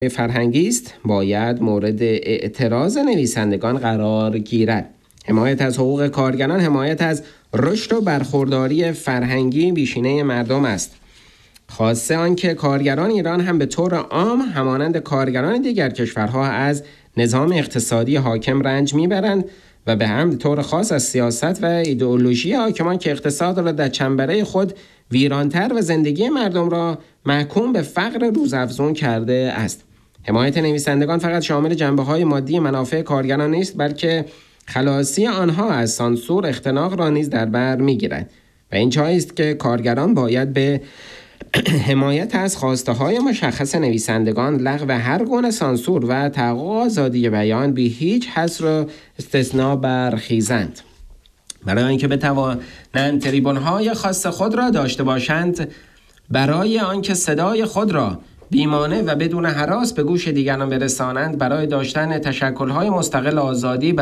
فرهنگی است باید مورد اعتراض نویسندگان قرار گیرد. حمایت از حقوق کارگران حمایت از رشد و برخورداری فرهنگی بیشینه مردم است. خاصه آنکه کارگران ایران هم به طور عام همانند کارگران دیگر کشورها از نظام اقتصادی حاکم رنج میبرند و به هم طور خاص از سیاست و ایدئولوژی حاکمان که اقتصاد را در چنبره خود ویرانتر و زندگی مردم را محکوم به فقر روزافزون کرده است. حمایت نویسندگان فقط شامل جنبه‌های مادی منافع کارگران نیست، بلکه خلاصی آنها از سانسور اختناق را نیز در بر می‌گیرد و این جایی است که کارگران باید به حمایت از خواسته‌های مشخص نویسندگان، لغو هر گونه سانسور و تحقق آزادی بیان بی هیچ حصر و استثناء برخیزند. برای اینکه بتوانند تریبون‌های خاص خود را داشته باشند، برای آنکه صدای خود را بیمانع و بدون هراس به گوش دیگران برسانند، برای داشتن تشکل‌های مستقل آزادی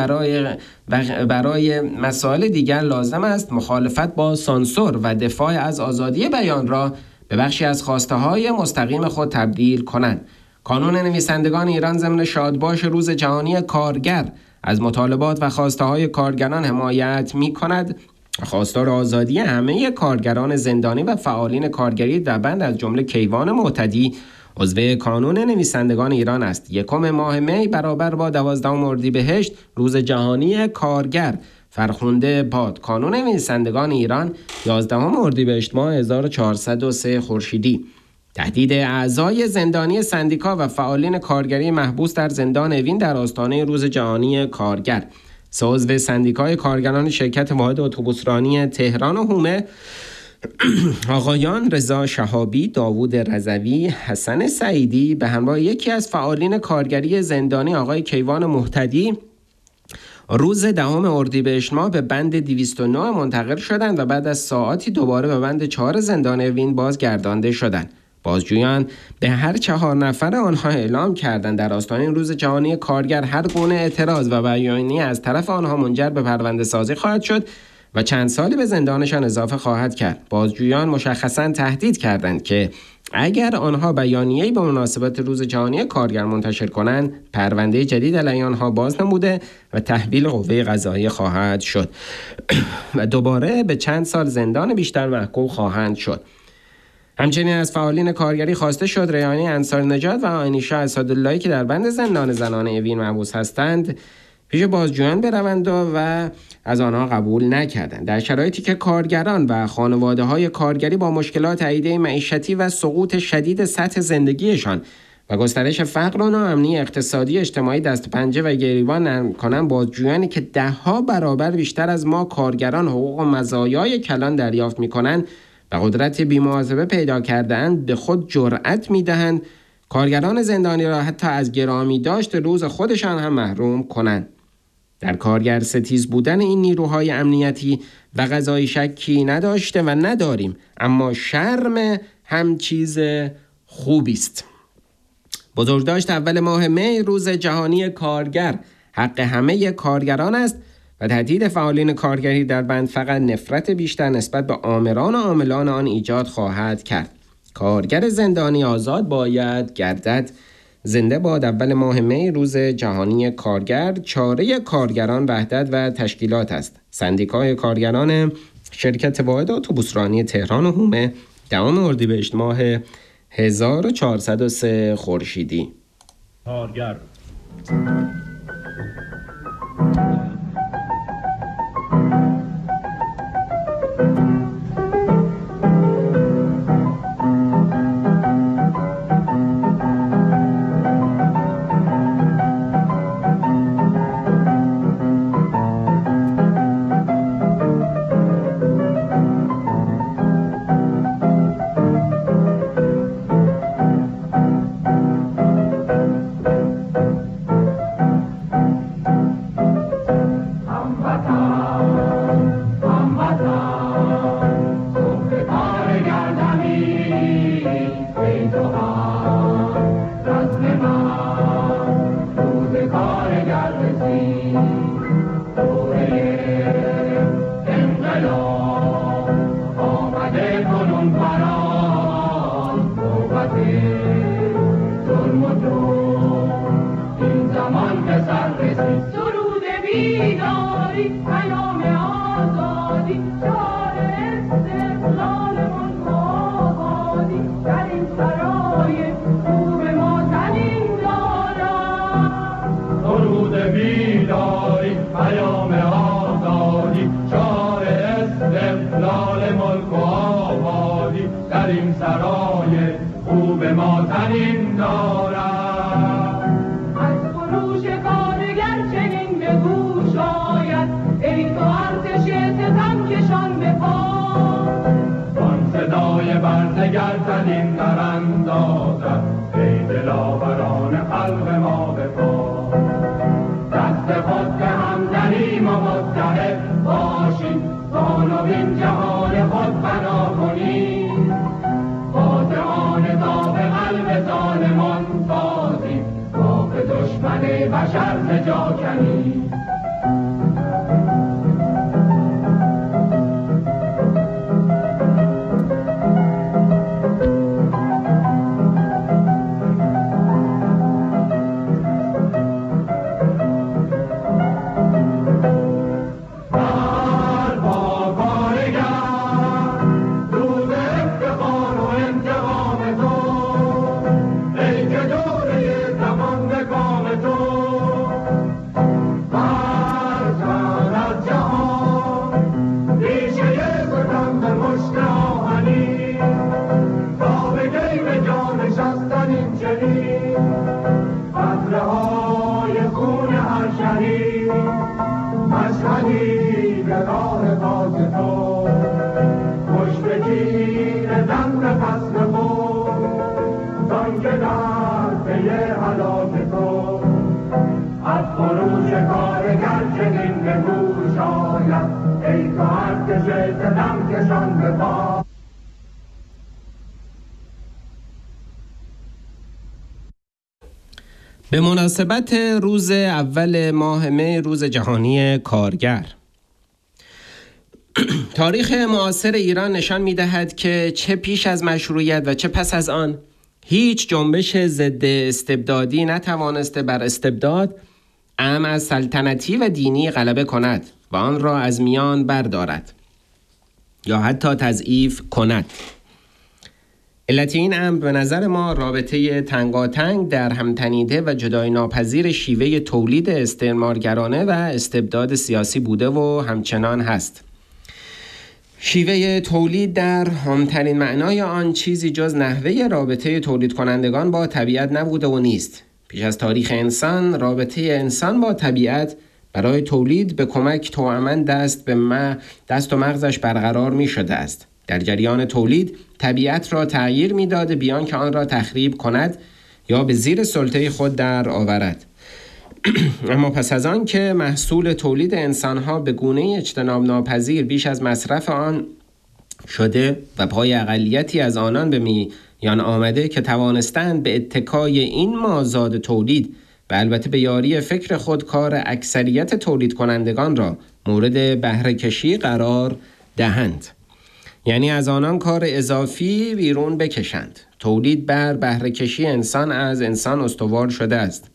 برای مسائل دیگر لازم است مخالفت با سانسور و دفاع از آزادی بیان را به بخشی از خواسته‌های مستقیم خود تبدیل کنند. کانون نویسندگان ایران ضمن شادباش روز جهانی کارگر از مطالبات و خواسته‌های کارگران حمایت می‌کند. خواستار آزادی همه کارگران زندانی و فعالین کارگری در بند از جمله کیوان معتدی عضو کانون نویسندگان ایران است. 1 ماه می برابر با 12 اردیبهشت روز جهانی کارگر فرخنده باد. کانون نویسندگان ایران 11 اردیبهشت ماه 1403 خورشیدی. تهدید اعضای زندانی سندیکا و فعالین کارگری محبوس در زندان اوین در آستانه روز جهانی کارگر. 3 عضو سندیکای کارگران شرکت واحد اتوبوسرانی تهران و حومه آقایان رضا شهابی، داوود رضوی، حسن سعیدی به همراه یکی از فعالین کارگری زندانی آقای کیوان معتدی روز 10 اردیبهشت ماه به بند 209 منتقل شدند و بعد از ساعاتی دوباره به بند 4 زندان اوین بازگردانده شدند. بازجویان به هر 4 نفر آنها اعلام کردند در آستانه روز جهانی کارگر هر گونه اعتراض و بیانیه از طرف آنها منجر به پرونده سازی خواهد شد و چند سالی به زندانشان اضافه خواهد کرد. بازجویان مشخصاً تهدید کردند که اگر آنها بیانیه‌ای به مناسبت روز جهانی کارگر منتشر کنند، پرونده جدید علیه آنها باز نموده و تحویل قوه قضاییه خواهد شد و دوباره به چند سال زندان بیشتر محکوم خواهند شد. همچنین از فعالین کارگری خواسته شد ریحانه انصار نجات و آینیشا اسداللهی که در بند زندان زنان اوین محبوس هستند پیش بازجویان بروند و از آنها قبول نکردند. در شرایطی که کارگران و خانواده‌های کارگری با مشکلات عیده معیشتی و سقوط شدید سطح زندگیشان و گسترش فقر و ناامنی اقتصادی اجتماعی دست پنجه و گریبان نرم کنند، بازجویانی که 10 برابر بیشتر از ما کارگران حقوق و مزایای کلان دریافت می‌کنند و قدرت بی‌محاسبه پیدا کرده‌اند، به خود جرأت می‌دهند کارگران زندانی را حتی از گرامی داشت روز خودشان هم محروم کنند. در کارگر ستیز بودن این نیروهای امنیتی و قضایی شکی نداشته و نداریم، اما شرم هم چیز خوبی است. بزرگداشت اول ماه می روز جهانی کارگر حق همه کارگران است و تهدید فعالین کارگری در بند فقط نفرت بیشتر نسبت به آمران و عاملان آن ایجاد خواهد کرد. کارگر زندانی آزاد باید گردد. زنده باد اول ماه می روز جهانی کارگر. چاره کارگران وحدت و تشکیلات است. سندیکای کارگران شرکت واحد اتوبوسرانی تهران و حومه 10 اردیبهشت ماه 1403 خورشیدی. کارگر بیداری پیام آزادی شعار استقلال ملک و آبادی در این سرای خوب ما زمین دارد درود بیداری پیام آزادی شعار استقلال ملک و آبادی در این سرای خوب ما زمین دارد از خروش کارگر چنین بگو شاید ای تو ارتش ستم کشان به پا آن صدای برزگر زدین در اندازد ای دلاوران خلق ما به پا دست خود به هم زنیم و متحد باشیم تا نوین جهان خود بنا کنیم فاتحان تا به قلب ظالمان سازیم تا به دشمن بشر ز جا کنیم به مناسبت روز اول ماه می، روز جهانی کارگر، تاریخ معاصر ایران نشان می‌دهد که چه پیش از مشروعیت و چه پس از آن هیچ جنبش ضد استبدادی نتوانسته بر استبداد اعم از سلطنتی و دینی غلبه کند و آن را از میان بردارد یا حتی تضعیف کند. علت این امر به نظر ما رابطه تنگاتنگ در همتنیده و جدای ناپذیر شیوه تولید استعمارگرانه و استبداد سیاسی بوده و همچنان هست. شیوه تولید در عام‌ترین معنای آن چیزی جز نحوه رابطه تولید کنندگان با طبیعت نبوده و نیست. پیش از تاریخ انسان، رابطه انسان با طبیعت برای تولید به کمک توأماً دست و مغزش برقرار می شده است. در جریان تولید طبیعت را تغییر می داده بیان که آن را تخریب کند یا به زیر سلطه خود در آورد. اما پس از آن که محصول تولید انسانها به گونه اجتناب ناپذیر بیش از مصرف آن شده و پای اقلیتی از آنان به میان آمده که توانستند به اتکای این مازاد تولید و البته به یاری فکر خود کار اکثریت تولید کنندگان را مورد بهره کشی قرار دهند، یعنی از آنان کار اضافی بیرون بکشند. تولید بر بهره کشی انسان از انسان استوار شده است.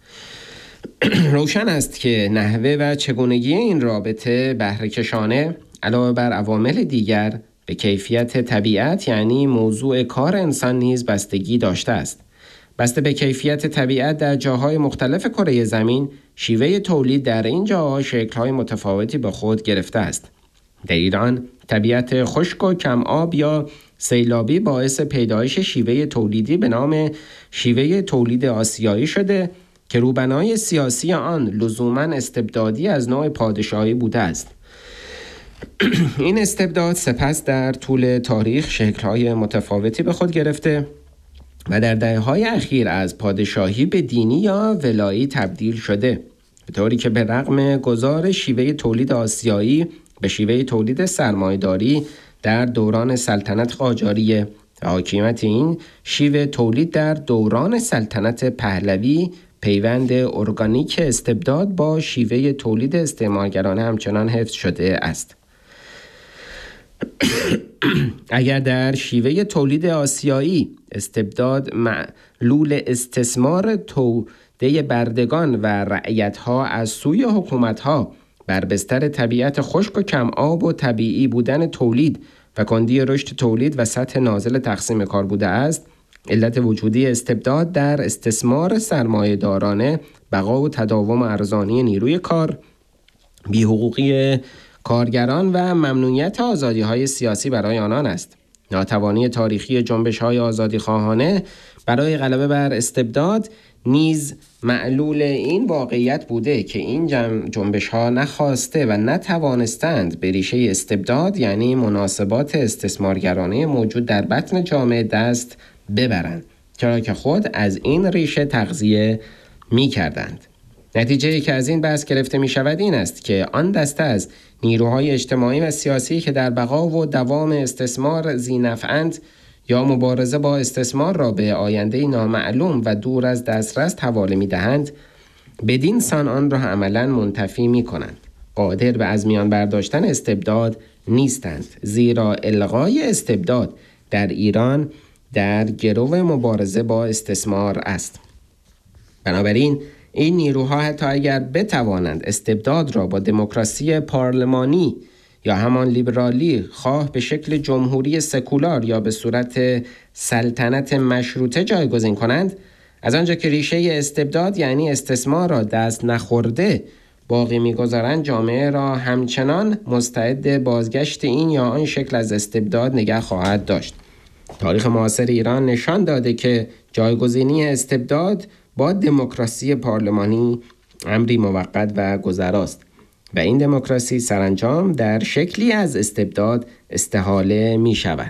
روشن است که نحوه و چگونگی این رابطه بهره کشانه علاوه بر عوامل دیگر به کیفیت طبیعت یعنی موضوع کار انسان نیز بستگی داشته است. بسته به کیفیت طبیعت در جاهای مختلف کره زمین، شیوه تولید در این جاها شکل‌های متفاوتی به خود گرفته است. در ایران طبیعت خشک و کم آب یا سیلابی باعث پیدایش شیوه تولیدی به نام شیوه تولید آسیایی شده که روبنای سیاسی آن لزوماً استبدادی از نوع پادشاهی بوده است. این استبداد سپس در طول تاریخ شکل‌های متفاوتی به خود گرفته و در دهه‌های اخیر از پادشاهی به دینی یا ولایی تبدیل شده، به طوری که به رغم گذار شیوه تولید آسیایی به شیوه تولید سرمایه‌داری در دوران سلطنت قاجاریه و حاکمیت این شیوه تولید در دوران سلطنت پهلوی پیوند ارگانیک استبداد با شیوه تولید استعمارگرانه همچنان حفظ شده است. اگر در شیوه تولید آسیایی استبداد معلول استثمار توده بردگان و رعیت‌ها از سوی حکومت‌ها بر بستر طبیعت خشک و کم آب و طبیعی بودن تولید و کندی رشد تولید و سطح نازل تقسیم کار بوده است، علت وجودی استبداد در استثمار سرمایه‌دارانه، بقا و تداوم ارزانی نیروی کار، بی‌حقوقی کارگران و ممنوعیت آزادی‌های سیاسی برای آنان است. ناتوانی تاریخی جنبش‌های آزادی‌خواهانه برای غلبه بر استبداد نیز معلول این واقعیت بوده که این جنبش‌ها نخواسته و نتوانستند به ریشه استبداد، یعنی مناسبات استثمارگرانه موجود در بطن جامعه دست ببرند، چرا که خود از این ریشه تغذیه می‌کردند. نتیجه‌ای که از این بحث گرفته می‌شود این است که آن دسته از نیروهای اجتماعی و سیاسی که در بقا و دوام استثمار ذی‌نفع‌اند یا مبارزه با استثمار را به آینده نامعلوم و دور از دسترس حواله می‌دهند، بدین سان آن را عملاً منتفی می‌کنند. قادر به از میان برداشتن استبداد نیستند، زیرا الغای استبداد در ایران در گرو مبارزه با استثمار است. بنابراین این نیروها حتی اگر بتوانند استبداد را با دموکراسی پارلمانی یا همان لیبرالی، خواه به شکل جمهوری سکولار یا به صورت سلطنت مشروطه جایگزین کنند، از آنجا که ریشه استبداد یعنی استثمار را دست نخورده باقی می‌گذارند، جامعه را همچنان مستعد بازگشت این یا آن شکل از استبداد نگه خواهد داشت. تاریخ معاصر ایران نشان داده که جایگزینی استبداد با دموکراسی پارلمانی امری موقت و گذراست و این دموکراسی سرانجام در شکلی از استبداد استحاله می شود.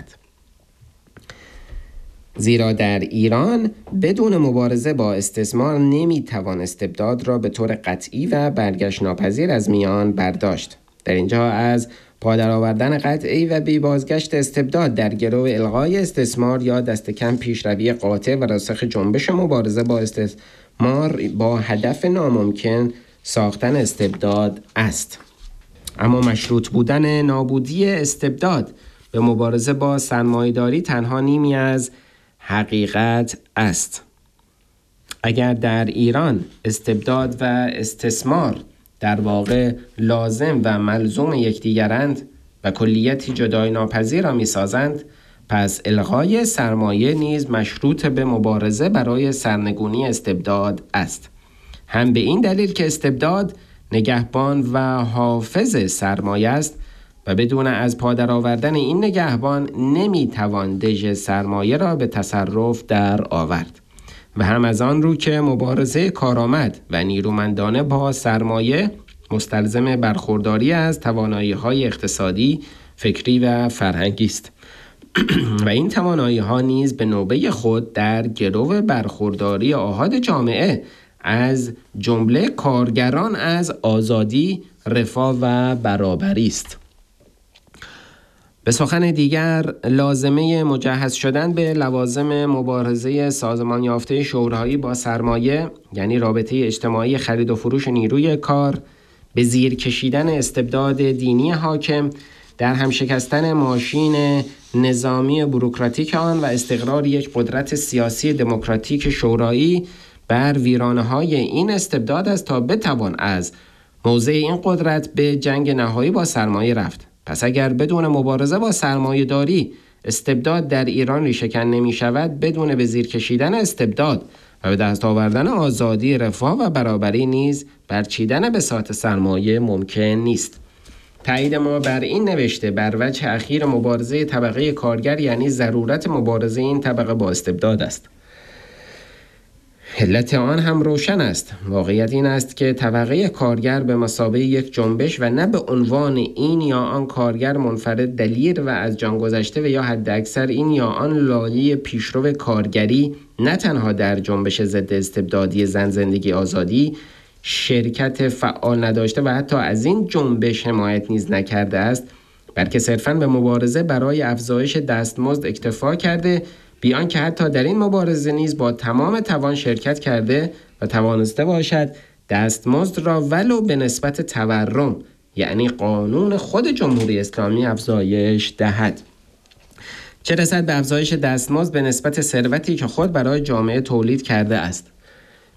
زیرا در ایران بدون مبارزه با استثمار نمی توان استبداد را به طور قطعی و برگشت ناپذیر از میان برداشت. در اینجا از پادر آوردن قطعی و بی بازگشت استبداد در گرو الغای استثمار یا دست کم پیشروی قاطع و راسخ جنبش مبارزه با استثمار با هدف ناممکن ساختن استبداد است. اما مشروط بودن نابودی استبداد به مبارزه با سرمایه‌داری تنها نیمی از حقیقت است. اگر در ایران استبداد و استثمار در واقع لازم و ملزوم یکدیگرند و کلیتی جدای ناپذیر را می‌سازند، پس الغای سرمایه نیز مشروط به مبارزه برای سرنگونی استبداد است. هم به این دلیل که استبداد نگهبان و حافظ سرمایه است و بدون از پادر آوردن این نگهبان نمی‌توان دژ سرمایه را به تصرف در آورد. و هم از آن رو که مبارزه کارآمد و نیرومندانه با سرمایه مستلزم برخورداری از توانایی‌های اقتصادی، فکری و فرهنگی است و این توانایی‌ها نیز به نوبه خود در گرو برخورداری آحاد جامعه از جمله کارگران از آزادی، رفاه و برابری است. به سخن دیگر، لازمه مجهز شدن به لوازم مبارزه سازمان یافته شورایی با سرمایه، یعنی رابطه اجتماعی خرید و فروش نیروی کار، به زیر کشیدن استبداد دینی حاکم، در هم شکستن ماشین نظامی بوروکراتیک آن و استقرار یک قدرت سیاسی دموکراتیک شورایی بر ویرانه‌های این استبداد است تا بتوان از موضع این قدرت به جنگ نهایی با سرمایه رفت. پس اگر بدون مبارزه با سرمایه داری استبداد در ایران ریشه‌کن نمی شود، بدون به زیر کشیدن استبداد و به دست آوردن آزادی، رفاه و برابری نیز برچیدن بساط سرمایه ممکن نیست. تایید ما بر این نوشته بر وجه اخیر مبارزه طبقه کارگر یعنی ضرورت مبارزه این طبقه با استبداد است. علت آن هم روشن است. واقعیت این است که طبقه کارگر به مثابه یک جنبش و نه به عنوان این یا آن کارگر منفرد دلیر و از جان گذشته و یا حد اکثر این یا آن لایه پیشرو کارگری نه تنها در جنبش ضد استبدادی زن زندگی آزادی شرکت فعال نداشته و حتی از این جنبش حمایت نیز نکرده است، بلکه صرفاً به مبارزه برای افزایش دستمزد اکتفا کرده، بیان که حتی در این مبارزه نیز با تمام توان شرکت کرده و توانسته باشد دستمزد را ولو به نسبت تورم یعنی قانون خود جمهوری اسلامی افزایش دهد. چه رسد به افزایش دستمزد به نسبت ثروتی که خود برای جامعه تولید کرده است.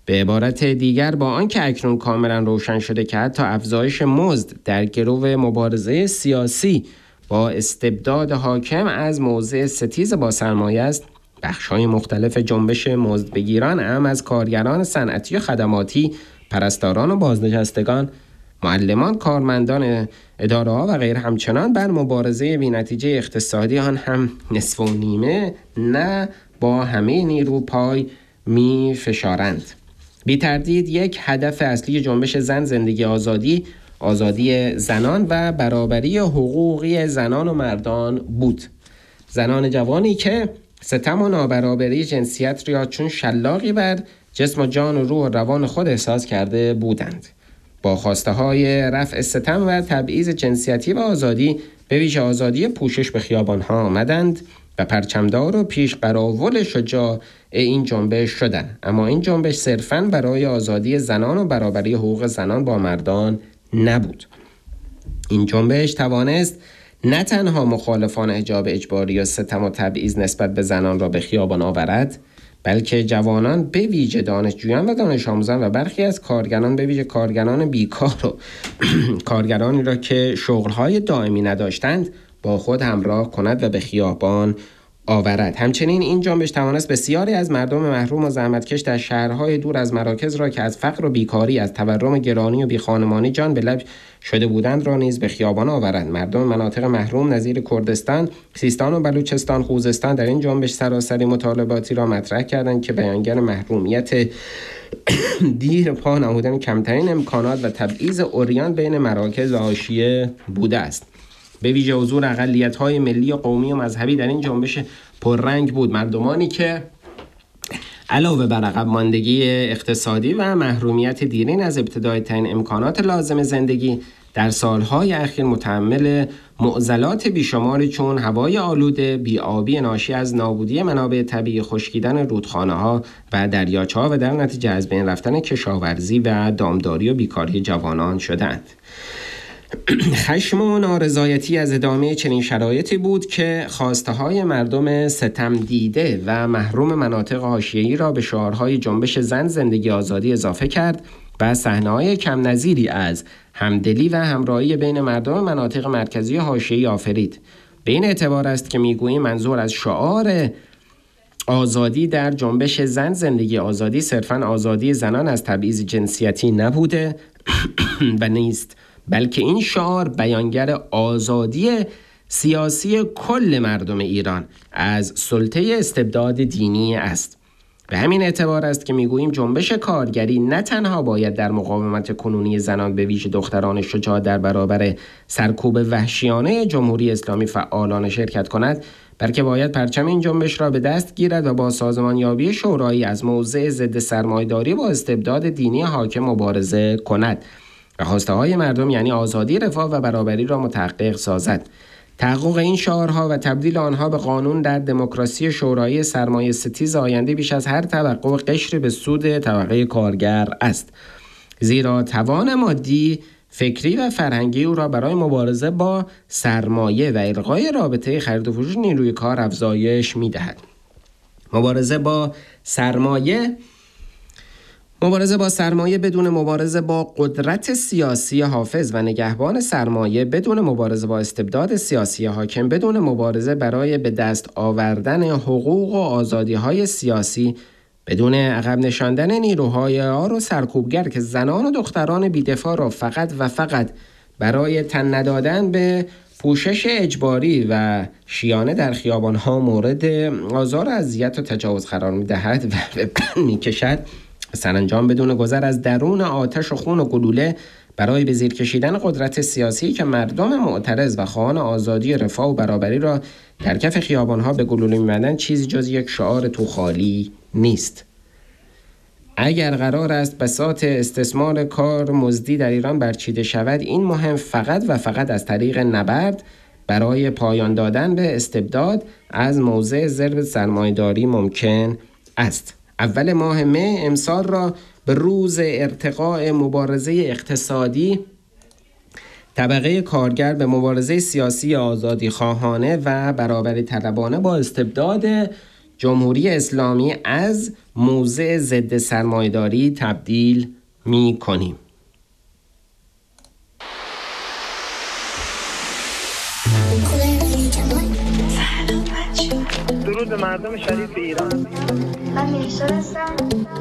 به عبارت دیگر با آنکه اکنون کاملا روشن شده که حتی افزایش مزد در گرو مبارزه سیاسی با استبداد حاکم از موضع ستیز با سرمایه است، بخش‌های مختلف جنبش مزدبگیران اعم از کارگران صنعتی و خدماتی، پرستاران و بازنشستگان، معلمان، کارمندان اداره‌ها و غیر همچنان بر مبارزه بی‌نتیجه اقتصادی آن هم نصف و نیمه نه با همه نیرو پای می فشارند. بی تردید یک هدف اصلی جنبش زن زندگی آزادی، آزادی زنان و برابری حقوقی زنان و مردان بود. زنان جوانی که ستم و نابرابری جنسیت را چون شلاقی بر جسم و جان و روح و روان خود احساس کرده بودند. با خواسته های رفع ستم و تبعیض جنسیتی و آزادی، به ویژه آزادی پوشش به خیابان ها آمدند و پرچمدار و پیش قراول شجاع این جنبش شدند. اما این جنبش صرفاً برای آزادی زنان و برابری حقوق زنان با مردان نبود. این جنبش توانست نه تنها مخالفان حجاب اجباری و ستم و تبعیض نسبت به زنان را به خیابان آورد، بلکه جوانان به ویژه دانشجویان و دانش آموزان و برخی از کارگران به ویژه کارگران بیکار و کارگرانی را که شغل‌های دائمی نداشتند با خود همراه کند و به خیابان آورد. همچنین این جنبش توانست بسیاری از مردم محروم و زحمتکش در شهرهای دور از مراکز را که از فقر و بیکاری، از تورم گرانی و بیخانمانی جان به لب شده بودند را نیز به خیابان آورد. مردم مناطق محروم نظیر کردستان، سیستان و بلوچستان، خوزستان در این جنبش سراسری مطالباتی را مطرح کردند که بیانگر محرومیت دیر پا نمودن کمترین امکانات و تبعیض عریان بین مراکز و حاشیه بوده است. به ویژه حضور اقلیت‌های ملی و قومی و مذهبی در این جنبش پررنگ بود. مردمانی که علاوه بر عقب ماندگی اقتصادی و محرومیت دیرین از ابتدای تعیین امکانات لازم زندگی، در سالهای اخیر متحمل معضلات بیشماری چون هوای آلوده، بی‌آبی ناشی از نابودی منابع طبیعی، خشکیدن رودخانه‌ها و دریاچه‌ها و در نتیجه از بین رفتن کشاورزی و دامداری و بیکاری جوانان شدند. خشم و نارضایتی از ادامه چنین شرایطی بود که خواسته‌های مردم ستم دیده و محروم مناطق حاشیه‌ای را به شعارهای جنبش زن زندگی آزادی اضافه کرد و صحنه‌های کم نظیری از همدلی و همراهی بین مردم مناطق مرکزی حاشیه‌ای آفرید. به این اعتبار است که می‌گوییم منظور از شعار آزادی در جنبش زن زندگی آزادی صرفاً آزادی زنان از تبعیض جنسیتی نبوده و نیست، بلکه این شعار بیانگر آزادی سیاسی کل مردم ایران از سلطه استبداد دینی است. به همین اعتبار است که میگوییم جنبش کارگری نه تنها باید در مقاومت کنونی زنان به ویژه دختران شجاع در برابر سرکوب وحشیانه جمهوری اسلامی فعالانه شرکت کند، بلکه باید پرچم این جنبش را به دست گیرد و با سازمانیابی شورایی از موضع ضد سرمایه‌داری با استبداد دینی حاکم مبارزه کند و خواسته‌های مردم یعنی آزادی، رفاه و برابری را متحقق سازد. تحقق این شعارها و تبدیل آنها به قانون در دموکراسی شورایی سرمایه ستیز آینده بیش از هر توقع و قشر به سود طبقه کارگر است، زیرا توان مادی، فکری و فرهنگی او را برای مبارزه با سرمایه و الغای رابطه خرید و فروش نیروی کار افزایش می‌دهد. مبارزه با سرمایه بدون مبارزه با قدرت سیاسی حافظ و نگهبان سرمایه، بدون مبارزه با استبداد سیاسی حاکم، بدون مبارزه برای به دست آوردن حقوق و آزادی‌های سیاسی، بدون عقب نشاندن نیروهای آر و سرکوبگر که زنان و دختران بی‌دفاع را فقط و فقط برای تن ندادن به پوشش اجباری و شیانه در خیابان‌ها مورد آزار و اذیت و تجاوز قرار می‌دهد و به بند می‌کشد، سرانجام بدون گذر از درون آتش و خون و گلوله برای به زیر کشیدن قدرت سیاسی که مردم معترض و خواهان آزادی، رفاه و برابری را در کف خیابان‌ها به گلوله می‌بندند چیزی جز یک شعار تو خالی نیست. اگر قرار است بساط استثمار کار مزدی در ایران برچیده شود، این مهم فقط و فقط از طریق نبرد برای پایان دادن به استبداد از موضع ضرب سرمایه‌داری ممکن است. اول ماه مه امسال را به روز ارتقاء مبارزه اقتصادی طبقه کارگر به مبارزه سیاسی آزادی خواهانه و برابری طلبانه با استبداد جمهوری اسلامی از موضع ضد سرمایه‌داری تبدیل می‌کنیم. درود به مردم شریف ایران. من میرسا هستم.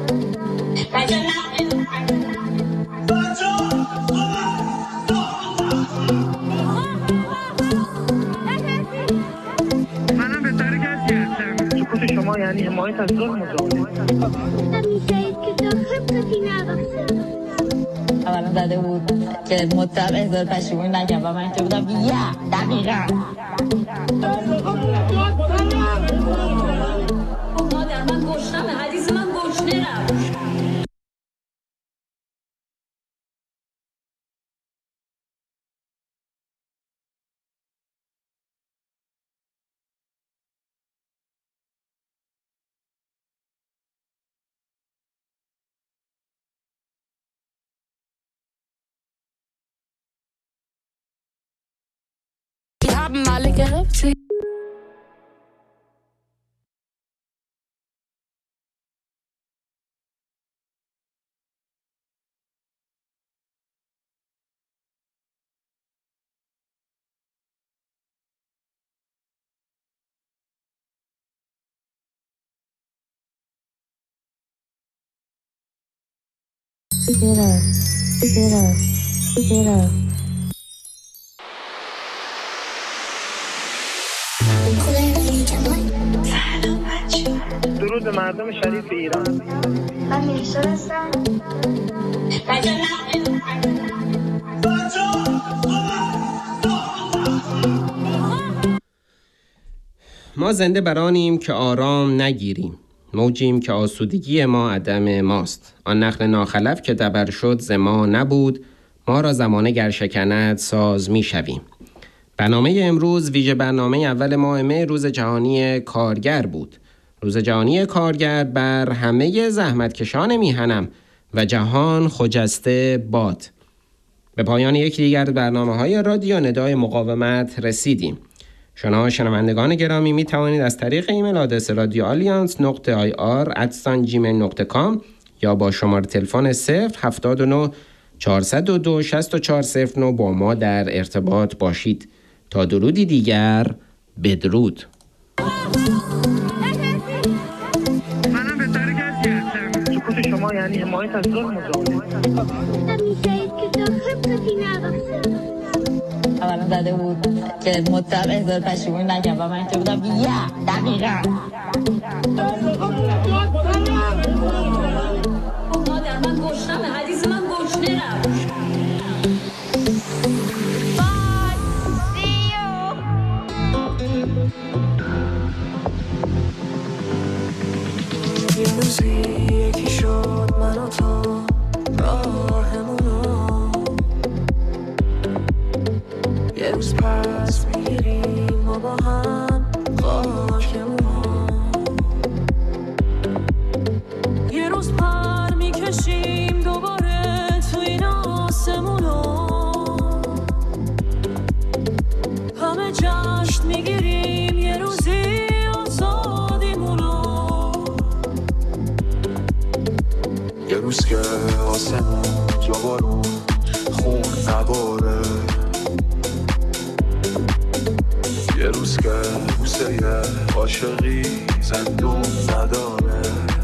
منم به طریق کسی هستم. سکوت شما یعنی حمایت از ظلم و ظالم. میشهید که تا خبتی نرفتم. اولا زده بود که مطلب احضار پشیمونی نکن و من که بودم دقیقا مادر من گشنمه، حدیث من گشنه رفت. alle gerabt. درود به مردم شریف ایران. من میرسا هستم. ما زنده برانیم که آرام نگیریم، موجیم که آسودگی ما عدم ماست. آن نخل ناخلف که دبر شد ز ما نبود، ما را زمانه گر شکند ساز می شویم. برنامه امروز ویژه برنامه اول ماه مه روز جهانی کارگر بود. روز جهانی کارگر بر همه زحمتکشان میهنم و جهان خجسته باد. به پایان یکی دیگر برنامه‌های رادیو ندای مقاومت رسیدیم. شما شنوندگان گرامی می توانید از طریق ایمیل آدرس radioalliance.ir@gmail.com یا با شماره تلفن 079 402 6409 با ما در ارتباط باشید. تا درودی دیگر، بدرود. منم به طریق کسی هستم. سکوت شما یعنی حمایت از ظلم و ظالم. میشهید که تا خبتی نرفتم. اولا زده بود که مطلب احضار پشیمونی نکن و من که بودم دقیقا مادر من گشنمه، حدیث من گشنه رفت. یه روزی یکی شد من و تو راهمونو، یه روز پس میگیریم و با هم خاکمونو، یه روز پر میکشیم دوباره تو این آسمونو، همه جشن میگیریم یه روزی آزادیمونو، یه روز که آسمون یا بارون خون نباره، یه روز که بوسه عاشقی زندون نداره،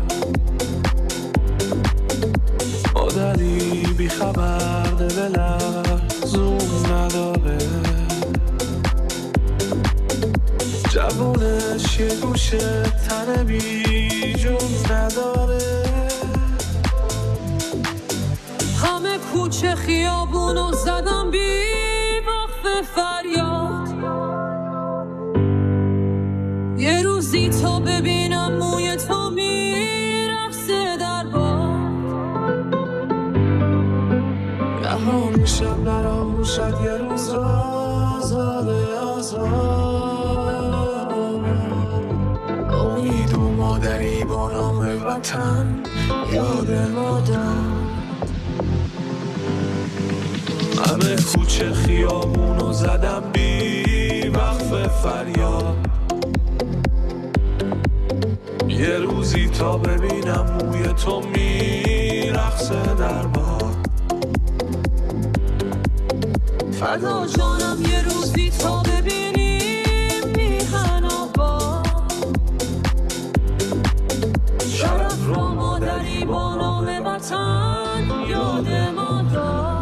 مادری بی خبر دل لرزون نداره، جوونش یه گوشه تن بی جون نداره، همه کوچه خیابونو زدم بی وقف فریاد، یه روزی تا ببینم موی تو میرقصه در باد، رها میشم برام شد یه روز آزاده امید و مادری با نام وطن یاد مادر، همه کوچه خیابونو زدم بی وقف فریاد، یه روزی تا ببینم موی تو میرقصه در باد. فدا جانم یه روزی تا ببینیم میهن آباد. شرف رو مادری با نام وطن یاد ما داد.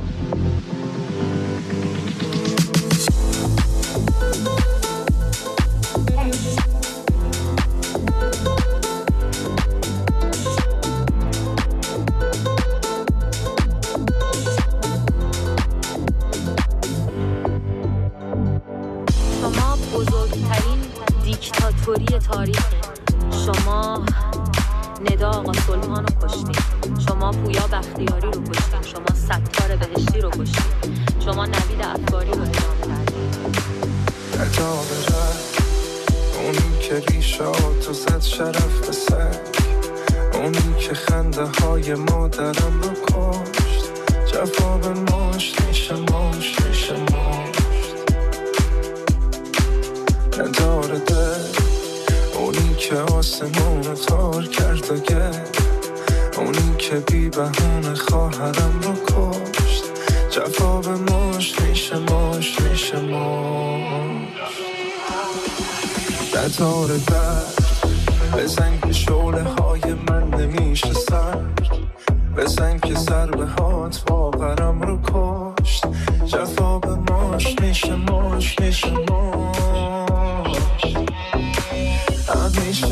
دیکتاتوری تاریخ. شما ندا آقا سلطان رو کشتین، شما پویا بختیاری رو کشتین، شما ستار بهشتی رو کشتین، شما نوید افکاری رو اعدام کردین. اونی که ریشاتو زد شرف به سنگ، اونی که خنده های مادرم رو کشت، جواب ماشت میشه ماشت میشه ماشت. نداره دل اونی که آسمون رو تار کرد و گرد، اونی که بی بهونه خواهرم رو کشت، جواب ماشت میشه ماشت میشه ماشت. نداره درد بزن که شعله های من نمیشه سرد، بزن که ضربه هات واقعرم رو کشت، جواب ماشت میشه ماشت میشه ماشت. همیشه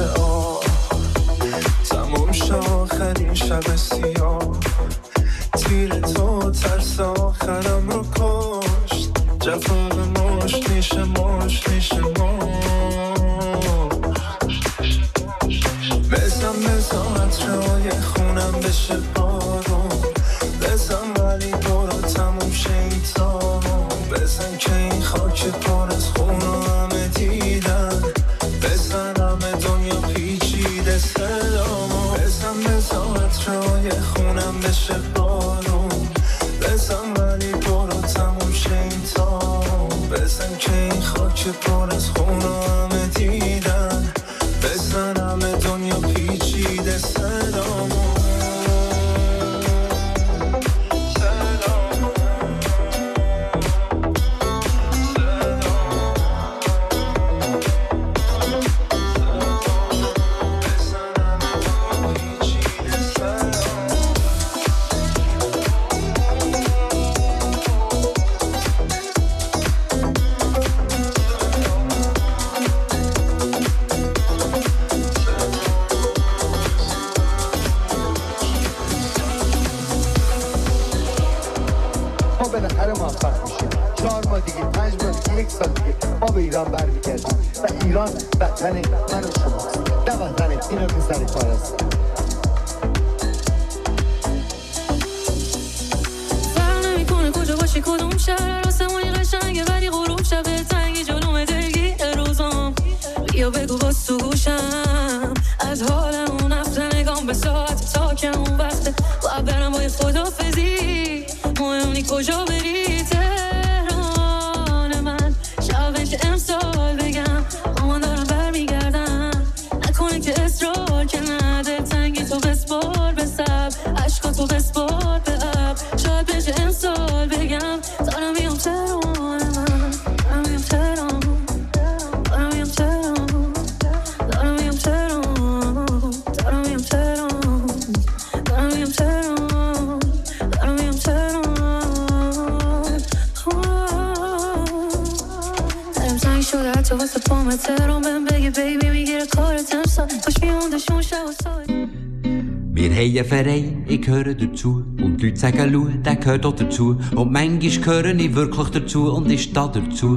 تموم شد آخرین شب سیاه، تیر تو ترس آخرم رو کشت، جواب ماشت میشه ماشت میشه ماشت. بزن عطرهای خونم بشه بارون، بزن ولی برو تموم شه این تامون، بزن که این خاک پر از خون رو همه دیدن، بزن همه دنیا پیچیده صدامو، بزن عطرهای خونم بشه بارون، بزن ولی برو تموم شه این تامون، بزن که این خاک پر از خون رو همه دیدن، بزن همه دنیا پیچیده صدامو. ایران برمیگردیم و ایران وطن من و شماست، نه وطن اینا که سر کار است. فرق نمی‌کنه کجا باشی کدوم شهر، آسمونی قشنگه ولی غروب شب تنگی جلوم دلگیر روزام، بیا بگو باز تو گوشم از حالمون افته نگام به ساعت تا کم اون وقته، باید برم با یه خدافزی مهم نی کجا بری. تهران من شبش امسال بگم مامان دارم برمیگردم، نکنه که اصرار که نده تنگی تو بسپار به سب، عشقا تو بسپار به اب، شاید بشه امسال بگم دارم میام تهران من، دارم میام تهران، دارم میام تهران، دارم میام تهران، دارم میام تهران، دارم میام تهران، دارم میام تهران. دلم تنگ شده حتی واسه پام تهران، بهم بگی بیبی میگیره کارت امسال، خوش میوندشون شب و سال. Wir haben einen Verein, ich gehöre dazu. Und die Leute sagen, schau, der gehört auch dazu. Und manchmal gehöre ich wirklich dazu und ich stehe dazu.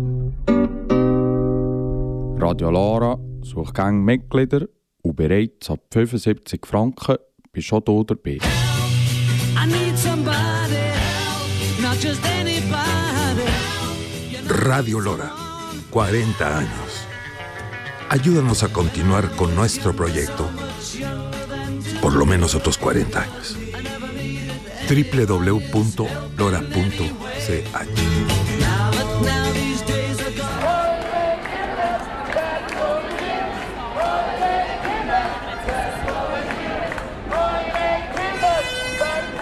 Radio Lara sucht gerne Mitglieder und bereits ab 75 Franken bist du auch hier dabei. I need somebody, not just anybody. Radio Lora, 40 años. Ayúdanos a continuar con nuestro proyecto. Por lo menos otros 40 años. www.lora.ch